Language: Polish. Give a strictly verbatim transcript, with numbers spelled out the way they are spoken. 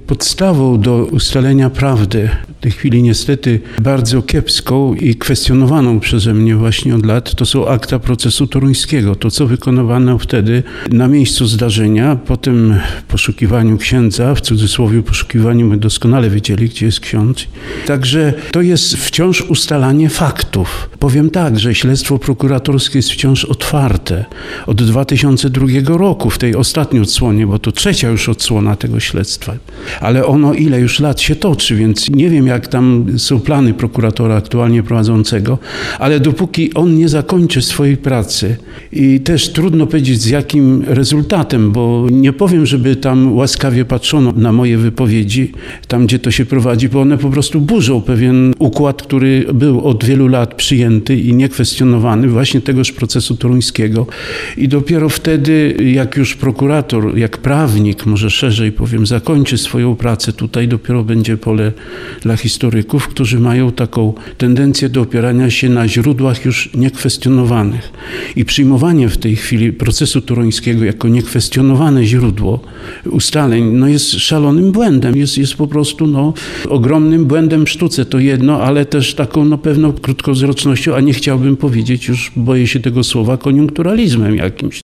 Podstawą do ustalenia prawdy, w tej chwili niestety bardzo kiepską i kwestionowaną przeze mnie właśnie od lat, to są akta procesu toruńskiego. To, co wykonywano wtedy na miejscu zdarzenia, po tym poszukiwaniu księdza, w cudzysłowie poszukiwaniu, my doskonale wiedzieli, gdzie jest ksiądz. Także to jest wciąż ustalanie faktów. Powiem tak, że śledztwo prokuratorskie jest wciąż otwarte. Od dwa tysiące drugiego roku, w tej ostatniej odsłonie, bo to trzecia już odsłona tego śledztwa. Ale ono ile już lat się toczy, więc nie wiem, jak tam są plany prokuratora aktualnie prowadzącego, ale dopóki on nie zakończy swojej pracy i też trudno powiedzieć z jakim rezultatem, bo nie powiem, żeby tam łaskawie patrzono na moje wypowiedzi, tam gdzie to się prowadzi, bo one po prostu burzą pewien układ, który był od wielu lat przyjęty i niekwestionowany właśnie tegoż procesu toruńskiego. I dopiero wtedy, jak już prokurator, jak prawnik, może szerzej powiem, zakończy swoją pracę, tutaj dopiero będzie pole dla historyków, którzy mają taką tendencję do opierania się na źródłach już niekwestionowanych. I przyjmowanie w tej chwili procesu toruńskiego jako niekwestionowane źródło ustaleń no jest szalonym błędem. Jest, jest po prostu no, ogromnym błędem w sztuce. To jedno, ale też taką no, pewną krótkowzrocznością, a nie chciałbym powiedzieć, już boję się tego słowa, koniunkturalizmem jakimś.